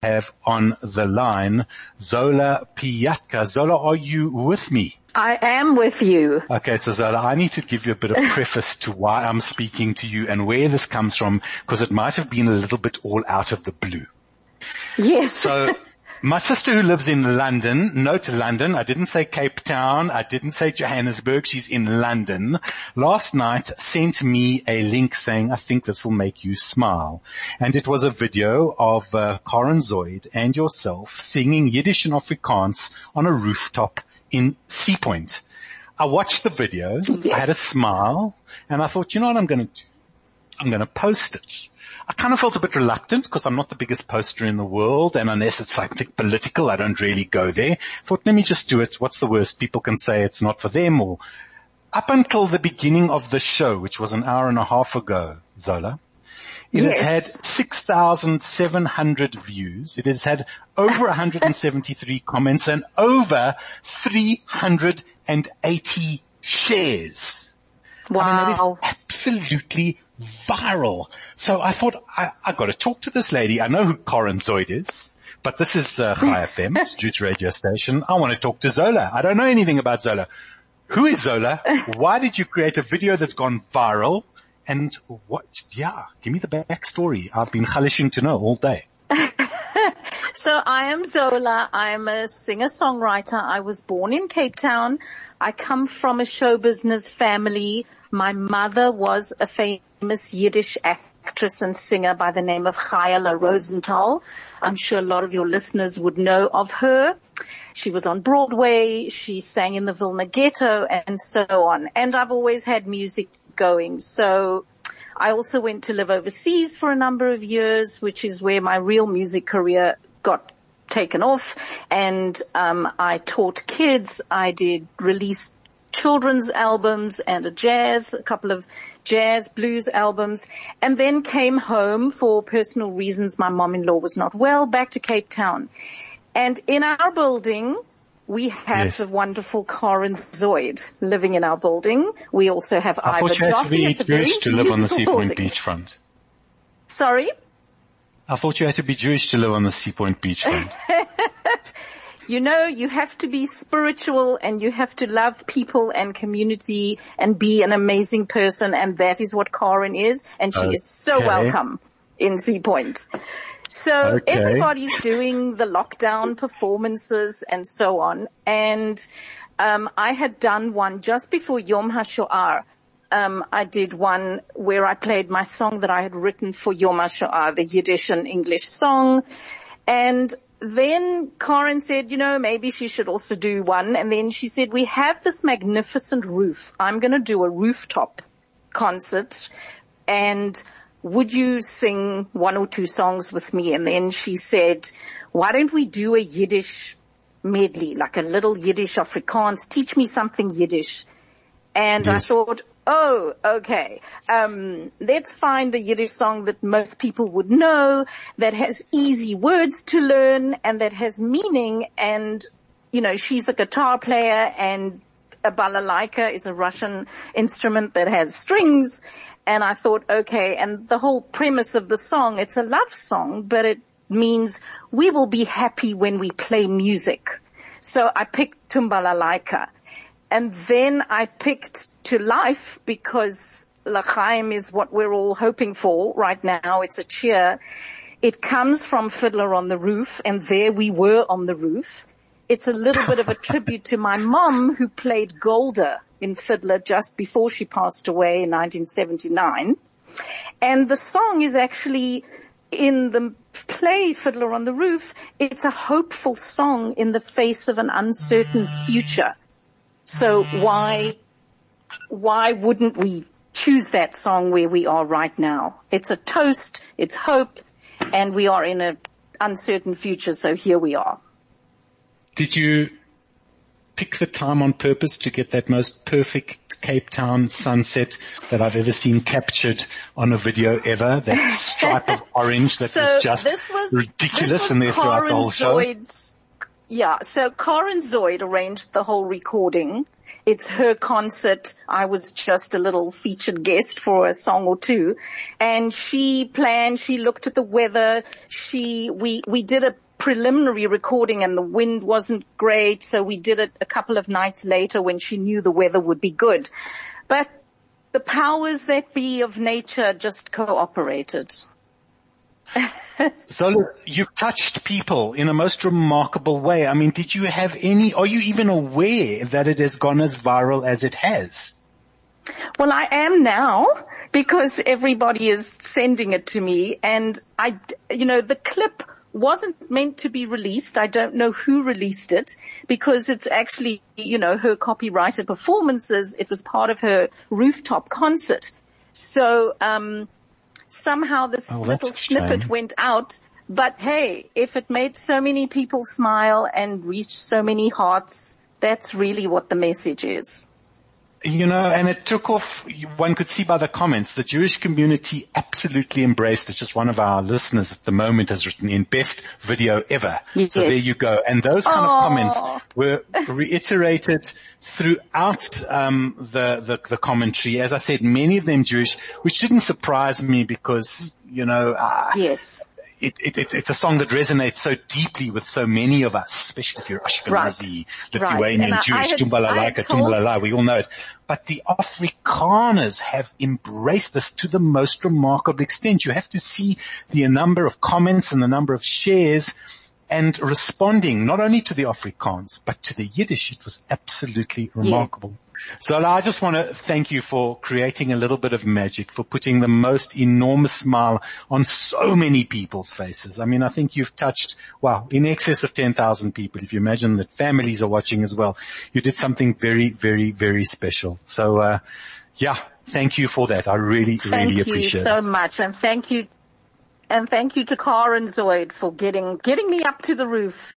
have on the line Zola Piatka. Zola, are you with me? I am with you. Okay, so Zola, I need to give you a bit of preface to why I'm speaking to you and where this comes from, because it might have been a little bit all out of the blue. Yes. So, my sister who lives in London, note London, I didn't say Cape Town, I didn't say Johannesburg, she's in London, last night sent me a link saying, I think this will make you smile. And it was a video of Karen Zoid and yourself singing Yiddish and Afrikaans on a rooftop in Sea Point. I watched the video, I had a smile, and I thought, you know what I'm going to do? I'm going to post it. I kind of felt a bit reluctant because I'm not the biggest poster in the world, and unless it's something political, I don't really go there. Thought, let me just do it. What's the worst? People can say it's not for them. Or up until the beginning of the show, which was an hour and a half ago, Zola, it has had 6,700 views. It has had over 173 comments and over 380 shares. Wow. I mean, that is absolutely viral. So I thought, I got to talk to this lady. I know who Karen Zoid is, but this is Chai FM, it's Jude's radio station. I want to talk to Zola. I don't know anything about Zola. Who is Zola? Why did you create a video that's gone viral? And what, give me the backstory. I've been chalishing to know all day. So I am Zola. I'm a singer-songwriter. I was born in Cape Town. I come from a show business family. My mother was a famous Yiddish actress and singer by the name of Chayla Rosenthal. I'm sure a lot of your listeners would know of her. She was on Broadway. She sang in the Vilna Ghetto and so on. And I've always had music going. So I also went to live overseas for a number of years, which is where my real music career got taken off. And I taught kids. I did release children's albums and a couple of jazz blues albums, and then came home for personal reasons. My mom-in-law was not well, back to Cape Town. And in our building, we have the wonderful Karen Zoid living in our building. We also have Ivor Joffe. I thought you had to be Jewish to live on the Sea Point beachfront. Sorry? I thought you had to be Jewish to live on the Sea Point beachfront. You know, you have to be spiritual and you have to love people and community and be an amazing person, and that is what Karen is, and she is so welcome in Sea Point. So everybody's doing the lockdown performances and so on, and I had done one just before Yom HaShoah. I did one where I played my song that I had written for Yom HaShoah, the Yiddish and English song, and then Karen said, you know, maybe she should also do one. And then she said, we have this magnificent roof. I'm going to do a rooftop concert. And would you sing one or two songs with me? And then she said, why don't we do a Yiddish medley, like a little Yiddish Afrikaans? Teach me something Yiddish. And I thought, oh, okay. Let's find a Yiddish song that most people would know, that has easy words to learn and that has meaning. And, you know, she's a guitar player and a balalaika is a Russian instrument that has strings. And I thought, okay. And the whole premise of the song, it's a love song, but it means we will be happy when we play music. So I picked Tumbalalaika. And then I picked To Life because L'chaim is what we're all hoping for right now. It's a cheer. It comes from Fiddler on the Roof, and there we were on the roof. It's a little bit of a tribute to my mom, who played Golda in Fiddler just before she passed away in 1979. And the song is actually in the play Fiddler on the Roof. It's a hopeful song in the face of an uncertain future. So why wouldn't we choose that song where we are right now? It's a toast, it's hope, and we are in an uncertain future, so here we are. Did you pick the time on purpose to get that most perfect Cape Town sunset that I've ever seen captured on a video ever? That stripe of orange that was just ridiculous, and there throughout the whole show? Yeah, so Karen Zoid arranged the whole recording. It's her concert. I was just a little featured guest for a song or two. And she planned, she looked at the weather. We did a preliminary recording and the wind wasn't great. So we did it a couple of nights later when she knew the weather would be good. But the powers that be of nature just cooperated. So you've touched people in a most remarkable way. I mean, are you even aware that it has gone as viral as it has? Well, I am now because everybody is sending it to me and the clip wasn't meant to be released. I don't know who released it because it's actually, her copyrighted performances. It was part of her rooftop concert. So, somehow this little snippet went out, but hey, if it made so many people smile and reached so many hearts, that's really what the message is. And it took off, one could see by the comments, the Jewish community absolutely embraced it. Just one of our listeners at the moment has written in best video ever. Yes. So there you go. And those kind of comments were reiterated throughout the commentary. As I said, many of them Jewish, which didn't surprise me because, yes. It's a song that resonates so deeply with so many of us, especially if you're Ashkenazi, Lithuanian, Jewish, Tumbalalaika, we all know it. But the Afrikaners have embraced this to the most remarkable extent. You have to see the number of comments and the number of shares and responding not only to the Afrikaans, but to the Yiddish. It was absolutely remarkable. Yeah. Zola, I just want to thank you for creating a little bit of magic, for putting the most enormous smile on so many people's faces. I mean, I think you've touched, in excess of 10,000 people. If you imagine that families are watching as well, you did something very, very, very special. So, thank you for that. I really appreciate it. Thank you so much. And thank you to Karen Zoid for getting me up to the roof.